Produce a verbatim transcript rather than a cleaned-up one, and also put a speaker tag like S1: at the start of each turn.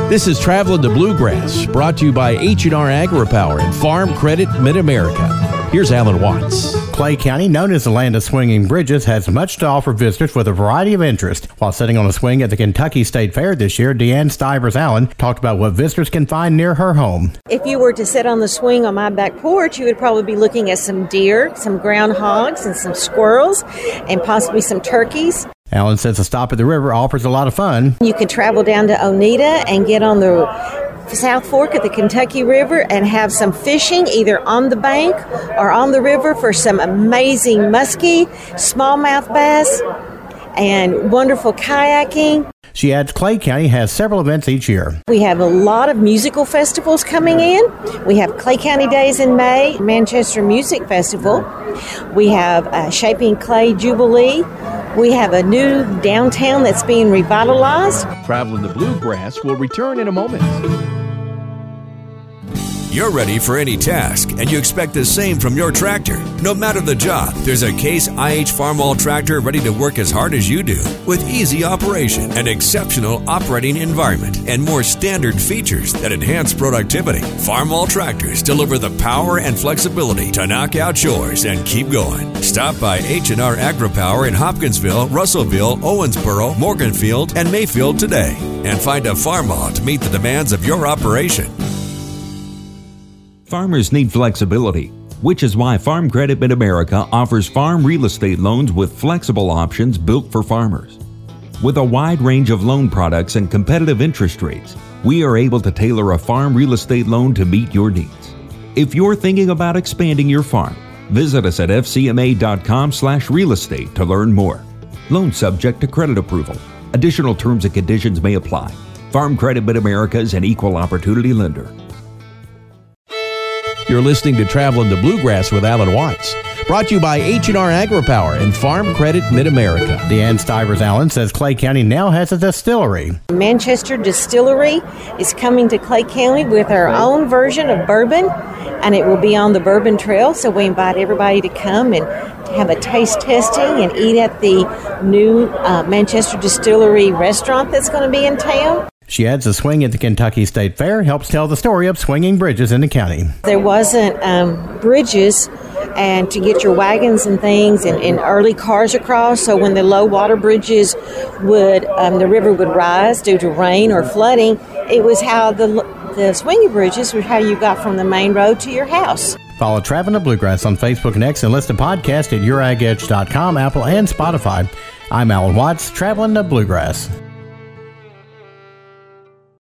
S1: This is Traveling to Bluegrass, brought to you by H and R AgriPower and Farm Credit Mid-America. Here's Alan Watts.
S2: Clay County, known as the land of swinging bridges, has much to offer visitors with a variety of interest. While sitting on a swing at the Kentucky State Fair this year, Deanne Stivers-Allen talked about what visitors can find near her home.
S3: If you were to sit on the swing on my back porch, you would probably be looking at some deer, some groundhogs, and some squirrels, and possibly some turkeys.
S2: Allen says a stop at the river offers a lot of fun.
S3: You can travel down to Oneida and get on the South Fork of the Kentucky River and have some fishing either on the bank or on the river for some amazing muskie, smallmouth bass, and wonderful kayaking.
S2: She adds Clay County has several events each year.
S3: We have a lot of musical festivals coming in. We have Clay County Days in May, Manchester Music Festival. We have uh, Shaping Clay Jubilee. We have a new downtown that's being revitalized.
S1: Traveling the Bluegrass will return in a moment.
S4: You're ready for any task, and you expect the same from your tractor. No matter the job, there's a Case I H Farmall tractor ready to work as hard as you do, with easy operation, an exceptional operating environment, and more standard features that enhance productivity. Farmall tractors deliver the power and flexibility to knock out chores and keep going. Stop by H and R AgriPower in Hopkinsville, Russellville, Owensboro, Morganfield, and Mayfield today, and find a Farmall to meet the demands of your operation.
S5: Farmers need flexibility, which is why Farm Credit Mid-America offers farm real estate loans with flexible options built for farmers. With a wide range of loan products and competitive interest rates, we are able to tailor a farm real estate loan to meet your needs. If you're thinking about expanding your farm, visit us at f c m a dot com slash real estate to learn more. Loan subject to credit approval. Additional terms and conditions may apply. Farm Credit Mid-America is an equal opportunity lender.
S1: You're listening to Traveling the Bluegrass with Alan Watts, brought to you by H and R AgriPower and Farm Credit Mid-America.
S2: Deanne Stivers-Allen says Clay County now has a distillery.
S3: Manchester Distillery is coming to Clay County with our own version of bourbon, and it will be on the Bourbon Trail, so we invite everybody to come and have a taste testing and eat at the new uh, Manchester Distillery restaurant that's going to be in town.
S2: She adds the swing at the Kentucky State Fair helps tell the story of swinging bridges in the county.
S3: There wasn't um, bridges and to get your wagons and things and, and early cars across, so when the low water bridges would, um, the river would rise due to rain or flooding, it was how the, the swinging bridges was how you got from the main road to your house.
S2: Follow Traveling the Bluegrass on Facebook and X and listen to podcasts at your ag edge dot com, Apple, and Spotify. I'm Alan Watts, Traveling the Bluegrass.